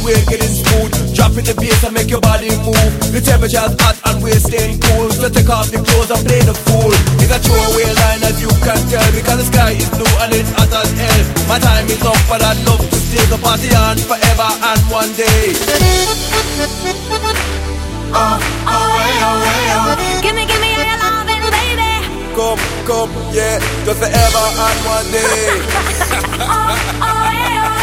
we're getting smooth. Dropping the bass and make your body move. The temperature's hot and we're staying cool. So take off the clothes and play the fool. It's a throwaway line as you can tell, because the sky is blue and it's hot as hell. My time is up but I'd love to stay the party on forever and one day. Give me all your loving, baby. Come, yeah, just forever and one day.